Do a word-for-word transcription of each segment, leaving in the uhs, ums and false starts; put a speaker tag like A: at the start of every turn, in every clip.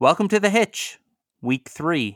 A: Welcome to The Hitch, week three.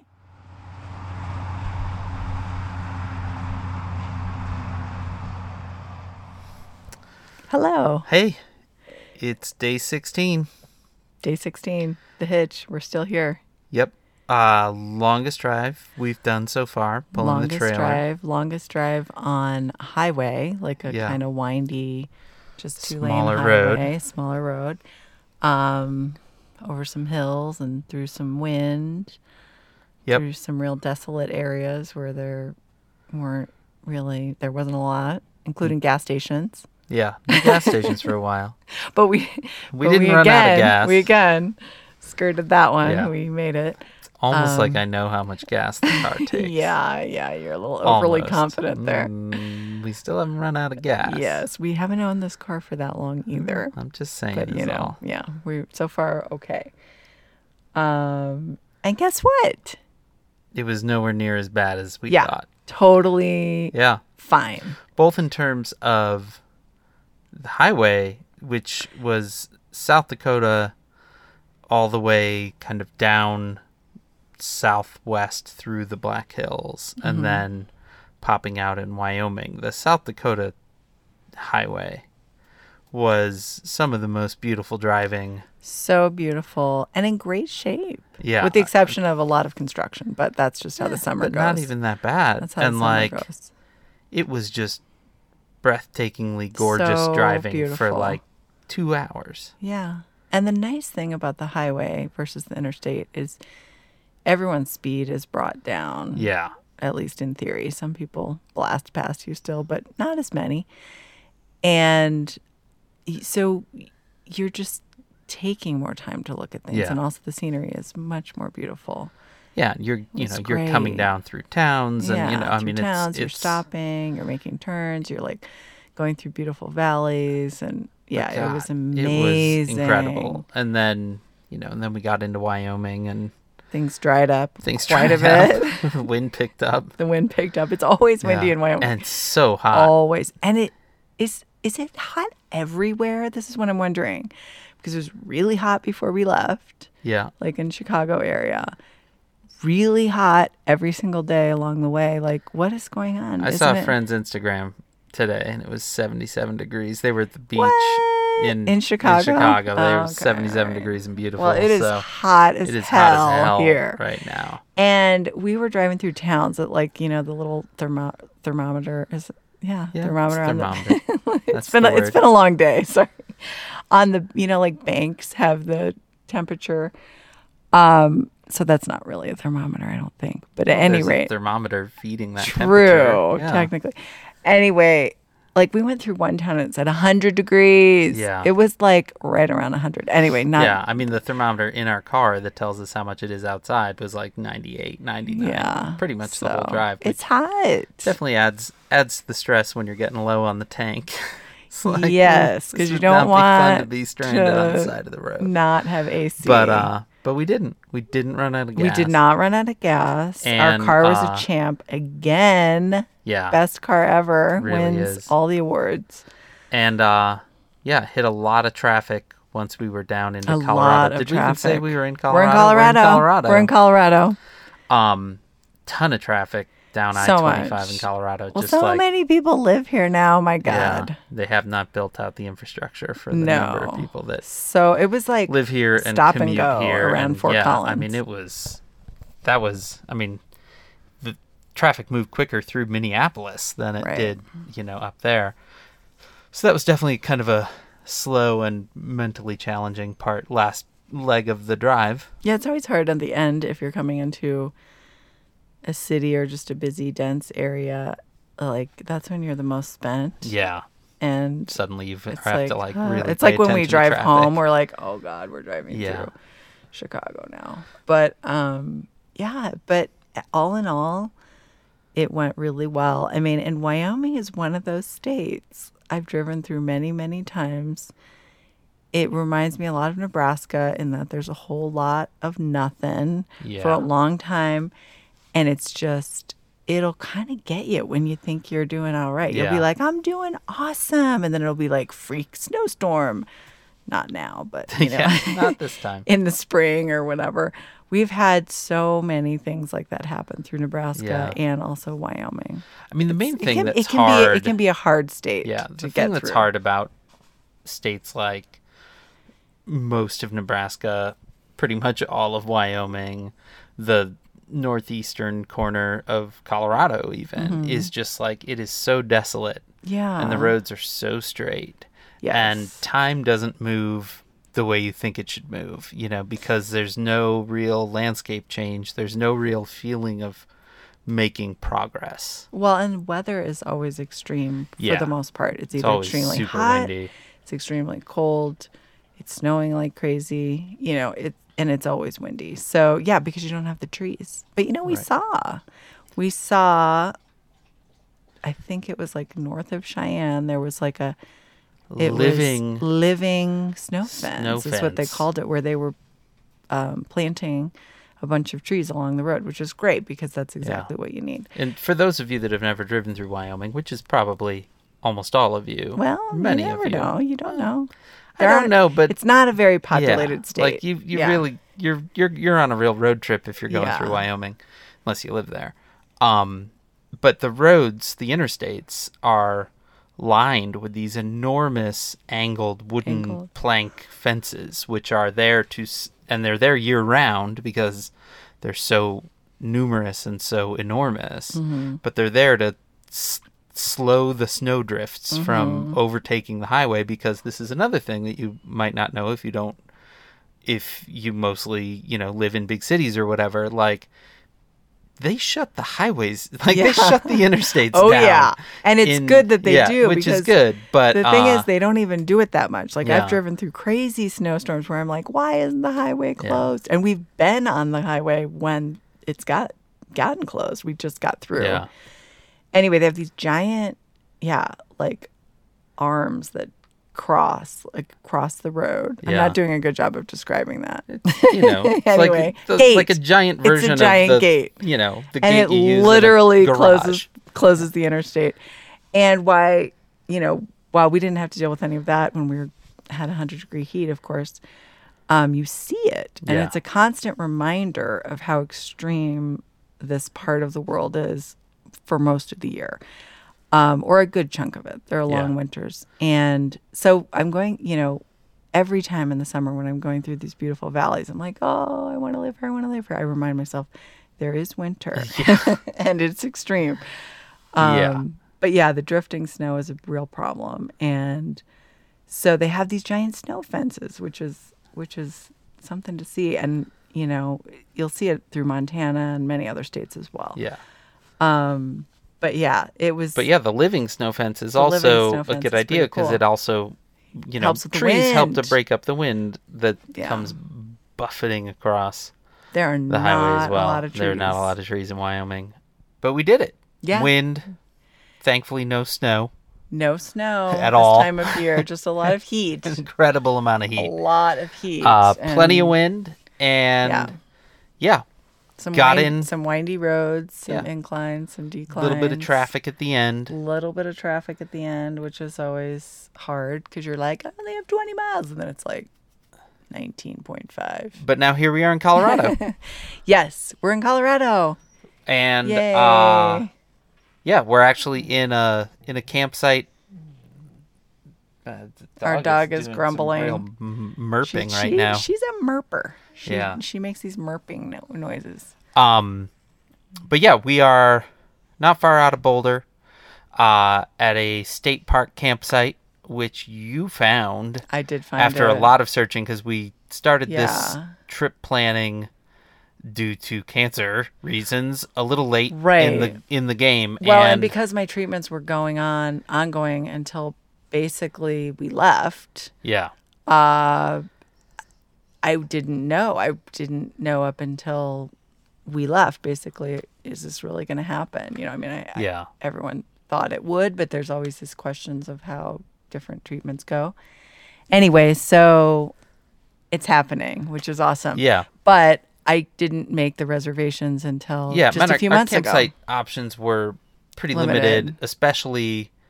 B: Hello.
C: Hey, it's day sixteen.
B: Day sixteen, The Hitch. We're still here.
C: Yep. Uh, longest drive we've done so far, pulling
B: longest
C: the trailer.
B: drive, longest drive on highway, like a
C: Yeah.
B: kind of windy, just two
C: Smaller
B: lane
C: road.
B: highway, smaller road, um, over some hills and through some wind,
C: Yep.
B: through some real desolate areas where there weren't really, there wasn't a lot, including gas stations.
C: Yeah, no gas stations for a while.
B: But we,
C: We
B: but
C: didn't
B: we
C: run
B: again,
C: out of gas.
B: We again skirted that one.
C: Yeah.
B: We made it.
C: Almost
B: Um,
C: like I know how much gas the car takes.
B: Yeah, yeah, you're a little overly
C: Almost.
B: confident there.
C: Mm, we still haven't run out of gas.
B: Yes, we haven't owned this car for that long either.
C: I'm just saying.
B: But you
C: is
B: know,
C: all.
B: yeah, we're so far okay. Um, and guess what?
C: It was nowhere near as bad as we
B: Yeah.
C: thought.
B: Totally
C: Yeah.
B: fine.
C: Both in terms of the highway, which was South Dakota all the way kind of down southwest through the Black Hills and
B: Mhm.
C: then popping out in Wyoming. The South Dakota highway was some of the most beautiful driving.
B: So beautiful and in great shape.
C: Yeah.
B: With the exception of a lot of construction, but that's just how the summer
C: but
B: goes.
C: not even that bad.
B: That's how
C: and
B: the summer
C: like
B: goes.
C: it was just breathtakingly gorgeous
B: So
C: driving for
B: beautiful.
C: like two hours.
B: Yeah. And the nice thing about the highway versus the interstate is everyone's speed is brought down.
C: Yeah.
B: At least in theory. Some people blast past you still, but not as many. And y- so you're just taking more time to look at things.
C: Yeah.
B: And also the scenery is much more beautiful.
C: Yeah, you're you
B: It's
C: know you're coming
B: great.
C: down through towns, and
B: yeah,
C: you know I
B: through
C: mean
B: towns,
C: it's
B: you're
C: it's
B: stopping, you're making turns, you're like going through beautiful valleys. And yeah, it was
C: God,
B: amazing.
C: It was incredible. And then you know, and then we got into Wyoming, and
B: Things dried up
C: things
B: quite a
C: dried
B: bit.
C: up. The wind picked up.
B: The wind picked up. It's always windy
C: Yeah.
B: in Wyoming.
C: And so hot.
B: Always. And it is is it hot everywhere? This is what I'm wondering. Because it was really hot before we left,
C: Yeah,
B: like in Chicago area. Really hot every single day along the way. Like, what is going on?
C: I
B: Isn't
C: saw a
B: it-
C: friend's Instagram today, and it was seventy-seven degrees. They were at the beach
B: What?
C: in
B: In Chicago?
C: In Chicago, they
B: Oh,
C: were
B: okay,
C: seventy-seven
B: alright.
C: degrees and beautiful.
B: Well, it is
C: so
B: hot as
C: it is
B: hell
C: hot as hell
B: here.
C: right now.
B: And we were driving through towns that, like, you know, the little thermo- thermometer is, yeah,
C: Yeah,
B: thermometer
C: it's
B: on the
C: thermometer.
B: it's
C: That's
B: been
C: the
B: a, it's
C: word.
B: been a long day. Sorry. On the, you know, like banks have the temperature. Um, so that's not really a thermometer, I don't think. But at any
C: There's a
B: rate,
C: thermometer feeding that
B: true,
C: temperature. Yeah.
B: technically. Anyway, like we went through one town and it's at one hundred degrees.
C: Yeah.
B: It was like right around one hundred. Anyway, not.
C: Yeah, I mean, the thermometer in our car that tells us how much it is outside was like ninety-eight, ninety-nine.
B: Yeah.
C: Pretty much the
B: So,
C: whole drive. which
B: It's hot.
C: definitely adds adds the stress when you're getting low on the tank. It's like,
B: Yes,
C: this
B: 'cause you
C: would
B: don't
C: not be fun to
B: want
C: be stranded on the
B: to
C: side of the road.
B: Not have A C.
C: But uh, but we didn't. We didn't run out of gas.
B: we did not run out of gas.
C: And,
B: Our car was
C: uh,
B: a champ again.
C: Yeah.
B: Best car ever.
C: Really
B: Wins
C: is.
B: all the awards.
C: And uh, yeah, hit a lot of traffic once we were down into
B: A
C: Colorado.
B: lot of
C: did we even say
B: traffic.
C: we were in
B: We're
C: Colorado?
B: in Colorado.
C: We're in Colorado.
B: We're in Colorado.
C: Um, ton of traffic down
B: So
C: I twenty-five
B: much.
C: in Colorado.
B: Well,
C: just
B: so
C: like,
B: many people live here now. My God.
C: Yeah, they have not built out the infrastructure for the
B: No.
C: number of people that
B: So it was like
C: live here and
B: stop and
C: commute
B: go
C: here.
B: around
C: and,
B: Fort
C: yeah,
B: Collins.
C: I mean, it was, that was, I mean, the traffic moved quicker through Minneapolis than it
B: Right.
C: did, you know, up there. So that was definitely kind of a slow and mentally challenging part, last leg of the drive.
B: Yeah, it's always hard at the end if you're coming into a city or just a busy, dense area. Like, that's when you're the most spent.
C: Yeah.
B: And
C: Suddenly you have
B: it's
C: to
B: like,
C: like
B: uh,
C: really
B: it's
C: pay
B: like when we
C: attention to
B: drive
C: traffic.
B: home, we're like, oh God, we're driving
C: Yeah.
B: through Chicago now. But um, yeah, but all in all, it went really well. I mean, and Wyoming is one of those states I've driven through many, many times. It reminds me a lot of Nebraska in that there's a whole lot of nothing for
C: Yeah.
B: a long time. And it's just, it'll kind of get you when you think you're doing all right. You'll be
C: Yeah.
B: like, I'm doing awesome. And then it'll be like, freak snowstorm. not now, but you know,
C: Yeah, not this time.
B: in the spring or whatever. We've had so many things like that happen through Nebraska
C: Yeah.
B: and also Wyoming.
C: I mean, the main
B: It
C: thing
B: can,
C: that's
B: it can
C: hard.
B: be it can be a hard state.
C: Yeah,
B: to
C: the
B: get
C: thing that's
B: through.
C: hard about states like most of Nebraska, pretty much all of Wyoming, the northeastern corner of Colorado even,
B: Mm-hmm.
C: is just like it is so desolate
B: Yeah,
C: and the roads are so straight.
B: Yes.
C: And time doesn't move the way you think it should move, you know, because there's no real landscape change. There's no real feeling of making progress.
B: Well, and weather is always extreme for
C: Yeah.
B: the most part. It's
C: It's
B: either
C: always
B: extremely
C: super
B: hot,
C: windy.
B: it's extremely cold, it's snowing like crazy, you know, it and it's always windy. So, yeah, because you don't have the trees. But you know, we
C: Right.
B: saw we saw I think it was like north of Cheyenne, there was like a it
C: Living
B: was living snow fence
C: Snow
B: is what they
C: fence.
B: called it, where they were um, planting a bunch of trees along the road, which is great because that's exactly what you need.
C: And for those of you that have never driven through Wyoming, which is probably almost all of you,
B: Well,
C: many
B: you never
C: of you,
B: know. You don't know.
C: I don't
B: aren't-
C: know, but
B: it's not a very
C: yeah,
B: populated state.
C: like you, you
B: Yeah.
C: really, you're you're you're on a real road trip if you're going
B: Yeah.
C: through Wyoming, unless you live there. Um, but the roads, the interstates, are lined with these enormous angled wooden
B: Angled.
C: plank fences, which are there to, s- and they're there year round because they're so numerous and so enormous.
B: Mm-hmm.
C: But they're there to s- slow the snow drifts from
B: Mm-hmm.
C: overtaking the highway, because this is another thing that you might not know if you don't, if you mostly, you know, live in big cities or whatever. Like, they shut the highways, like
B: Yeah.
C: they shut the interstates
B: Oh,
C: down.
B: yeah. And it's
C: in-
B: good that they
C: yeah,
B: do,
C: which is
B: because
C: good. But
B: the thing
C: uh,
B: is, they don't even do it that much. Like,
C: yeah.
B: I've driven through crazy snowstorms where I'm like, why isn't the highway
C: Yeah.
B: closed? And we've been on the highway when it's got gotten closed. We just got through.
C: yeah,
B: Anyway, they have these giant, yeah, like arms that cross, like cross the road. I'm
C: Yeah.
B: not doing a good job of describing that.
C: you know, it's
B: Anyway,
C: like, the-
B: gate.
C: like a giant
B: It's a
C: version
B: giant
C: of the,
B: gate.
C: you know, the
B: And
C: gate
B: it
C: you use in a
B: literally
C: garage.
B: closes closes the interstate. And why, you know, while we didn't have to deal with any of that when we were had one hundred degree heat, of course, um, you see it. And
C: Yeah.
B: it's a constant reminder of how extreme this part of the world is for most of the year, um, or a good chunk of it. There are long
C: Yeah.
B: winters. And so I'm going, you know, every time in the summer when I'm going through these beautiful valleys, I'm like, oh, I want to live here. I want to live here. I remind myself there is winter and it's extreme. Um,
C: Yeah.
B: But yeah, the drifting snow is a real problem. And so they have these giant snow fences, which is, which is something to see. And, you know, you'll see it through Montana and many other states as well.
C: Yeah.
B: Um, but yeah, it was.
C: But yeah, the living snow fence is
B: The living
C: also
B: snow
C: a
B: fence
C: good
B: is
C: idea
B: pretty
C: because
B: cool.
C: it also, you know,
B: Helps with the
C: trees help to
B: wind.
C: break up the wind that
B: Yeah.
C: comes buffeting across
B: there are
C: the
B: not
C: highway as well.
B: a lot of trees.
C: There are not a lot of trees in Wyoming, but we did it.
B: Yeah.
C: Wind, thankfully no snow.
B: No snow
C: At
B: this
C: all.
B: time of year, just a lot of heat.
C: Incredible amount of
B: a
C: heat.
B: lot of heat.
C: Uh, plenty of
B: and
C: wind, and
B: Yeah.
C: yeah,
B: Some
C: got
B: wind-
C: in.
B: some windy roads, some
C: Yeah.
B: inclines, some
C: a
B: declines.
C: little bit of traffic at the end.
B: little bit of traffic at the end, which is always hard because you're like, oh, they have twenty miles, and then it's like nineteen point five.
C: But now here we are in Colorado,
B: Yes, we're in Colorado.
C: and
B: Yay!
C: uh, yeah, we're actually in a in a campsite. Uh, the
B: Our dog is
C: doing some
B: grumbling.
C: real m- murping
B: She-
C: right
B: she-
C: now.
B: She's a murper. She,
C: Yeah.
B: She makes these murping no- noises.
C: Um, but yeah, we are not far out of Boulder, uh, at a state park campsite, which you found
B: I did find
C: after
B: it.
C: a lot of searching because we started this
B: Yeah.
C: trip planning due to cancer reasons a little late in
B: Right.
C: the in the game.
B: Well, and,
C: and
B: because my treatments were going on, ongoing until basically we left,
C: yeah,
B: uh, I didn't know. I didn't know up until we left, basically, is this really going to happen? You know, I mean, I, I-
C: yeah,
B: everyone thought it would, but there's always these questions of how different treatments go. Anyway, so it's happening, which is awesome.
C: yeah,
B: But I didn't make the reservations until
C: yeah.
B: just
C: man,
B: a
C: our-
B: few
C: our
B: months ago.
C: campsite options were pretty
B: Limited.
C: limited, especially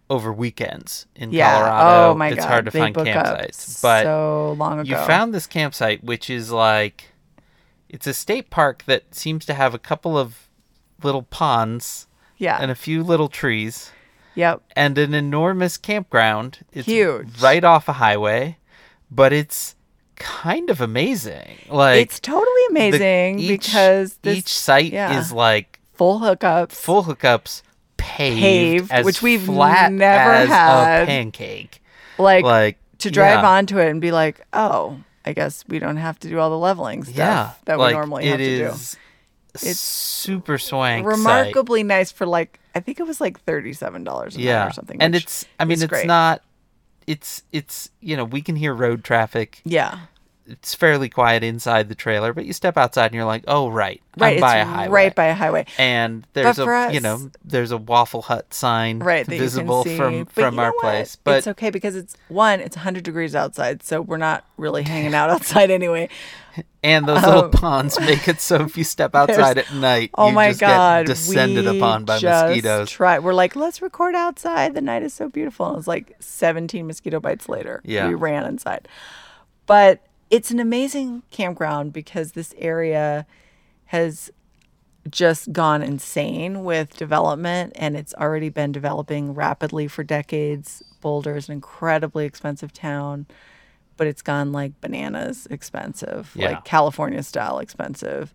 C: over weekends in
B: Yeah.
C: Colorado.
B: Oh my
C: it's
B: God.
C: hard to
B: They
C: find
B: book up
C: campsites. But
B: so long ago.
C: you found this campsite, which is like, it's a state park that seems to have a couple of little ponds
B: Yeah.
C: and a few little trees
B: Yep.
C: and an enormous campground. It's
B: Huge.
C: right off a highway, but it's kind of amazing. Like,
B: It's totally
C: the-
B: amazing
C: each,
B: because this
C: each site
B: yeah.
C: is like
B: full hookups.
C: full hookups, paved,
B: Paved,
C: as
B: which we've
C: flat
B: never
C: as
B: had.
C: a pancake.
B: Like,
C: Like
B: to drive
C: yeah.
B: onto it and be like, oh, I guess we don't have to do all the leveling stuff
C: Yeah,
B: that
C: like,
B: we normally
C: it
B: have to do.
C: is
B: It's
C: super swank. site.
B: Remarkably nice for like, I think it was like thirty-seven dollars a
C: yeah,
B: night or something.
C: and
B: which
C: it's. I mean,
B: is
C: it's
B: great.
C: not. It's it's you know we can hear road traffic.
B: Yeah.
C: It's fairly quiet inside the trailer, but you step outside and you're like, oh right,
B: Right.
C: I'm by
B: it's
C: a highway.
B: right by a highway.
C: And there's
B: But
C: a
B: for us-
C: you know there's a Waffle Hut sign
B: Right. That
C: visible
B: you can see.
C: from
B: But
C: from
B: you
C: our
B: know what?
C: place, but
B: it's okay because it's one, it's one hundred degrees outside, so we're not really hanging out outside anyway.
C: and those little
B: Um,
C: ponds make it so if you step outside at night,
B: Oh
C: you
B: my
C: just
B: God.
C: get descended
B: we
C: upon by
B: just
C: mosquitoes.
B: Try. We're like, let's record outside. The night is so beautiful. And it was like seventeen mosquito bites later.
C: Yeah.
B: We ran inside. But it's an amazing campground because this area has just gone insane with development and it's already been developing rapidly for decades. Boulder is an incredibly expensive town, but it's gone like bananas expensive,
C: Yeah.
B: like California style expensive.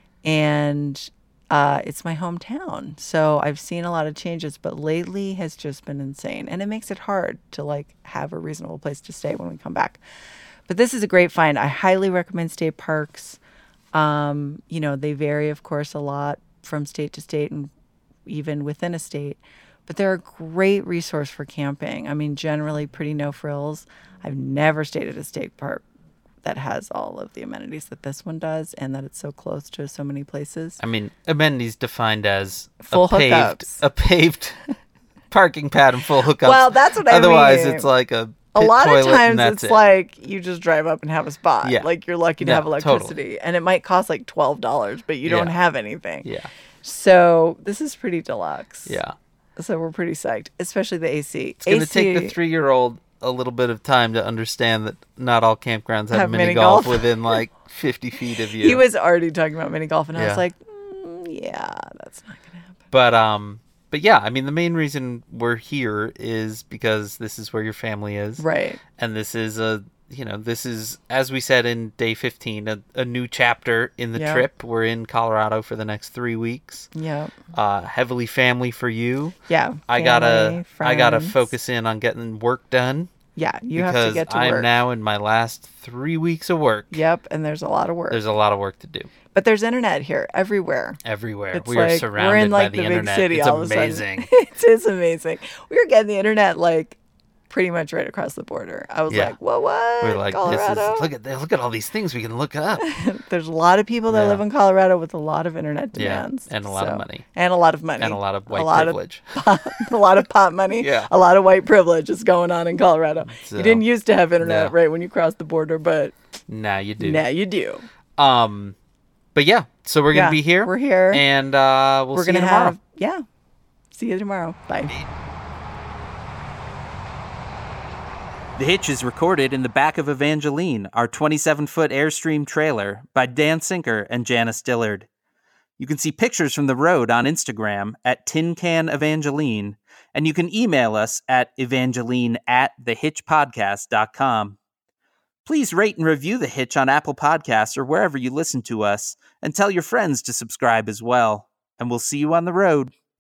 B: And uh, it's my hometown. So I've seen a lot of changes, but lately has just been insane. And it makes it hard to like have a reasonable place to stay when we come back. But this is a great find. I highly recommend state parks. Um, you know, they vary, of course, a lot from state to state and even within a state. But they're a great resource for camping. I mean, generally pretty no frills. I've never stayed at a state park that has all of the amenities that this one does and that it's so close to so many places.
C: I mean, amenities defined as
B: Full
C: a paved,
B: hookups.
C: a paved parking pad and full hookups.
B: Well, that's what I
C: Otherwise,
B: mean.
C: it's like a
B: A
C: pit
B: lot of
C: toilet and
B: times
C: that's
B: it's
C: it.
B: like you just drive up and have a spot.
C: Yeah.
B: Like you're lucky to
C: No,
B: have
C: totally.
B: electricity. And it might cost like twelve dollars, but you don't
C: Yeah.
B: have anything.
C: yeah,
B: So this is pretty deluxe.
C: yeah.
B: So we're pretty psyched, especially the A C.
C: It's going to take the three-year-old a little bit of time to understand that not all campgrounds have,
B: Have
C: mini,
B: mini
C: golf,
B: golf.
C: within like fifty feet of you.
B: He was already talking about mini golf, and I
C: Yeah.
B: was like, mm, yeah, that's not going to happen.
C: But um, but yeah, I mean, the main reason we're here is because this is where your family is,
B: Right.
C: and this is a you know this is, as we said in day fifteen, a, a new chapter in the
B: Yeah.
C: trip. We're in Colorado for the next three weeks.
B: Yeah.
C: Uh, heavily family for you.
B: Yeah.
C: I gotta
B: family,
C: I gotta
B: friends.
C: focus in on getting work done
B: Yeah. You
C: because
B: have to get to
C: I'm
B: work.
C: now in my last three weeks of work.
B: Yep. And there's a lot of work.
C: There's a lot of work to do
B: but there's internet here everywhere.
C: everywhere.
B: It's
C: we are
B: like
C: surrounded
B: we're in like
C: by the,
B: the, big
C: internet.
B: city
C: It's
B: all of a
C: amazing.
B: sudden. It is amazing. We were getting the internet like pretty much right across the border. I was
C: Yeah.
B: like, "Whoa, what?
C: We're like,
B: Colorado?"
C: this is look at look at all these things we can look up.
B: There's a lot of people that
C: Yeah.
B: live in Colorado with a lot of internet
C: Yeah,
B: demands,
C: and a lot of
B: so-
C: money.
B: and a lot of money,
C: And a lot of white
B: lot
C: privilege.
B: of pot, a lot of pot money,
C: Yeah.
B: a lot of white privilege is going on in Colorado.
C: So,
B: you didn't used to have internet
C: no.
B: right when you crossed the border, but
C: Now you do.
B: now you do.
C: Um, but yeah, so we're gonna
B: Yeah,
C: be here.
B: we're here.
C: and uh, we'll
B: We're
C: see
B: gonna
C: you tomorrow.
B: have yeah. See you tomorrow. Bye.
A: The Hitch is recorded in the back of Evangeline, our twenty-seven foot Airstream trailer, by Dan Sinker and Janice Dillard. You can see pictures from the road on Instagram at Tin Can Evangeline, and you can email us at evangeline at the hitch podcast dot com. Please rate and review The Hitch on Apple Podcasts or wherever you listen to us, and tell your friends to subscribe as well. And we'll see you on the road.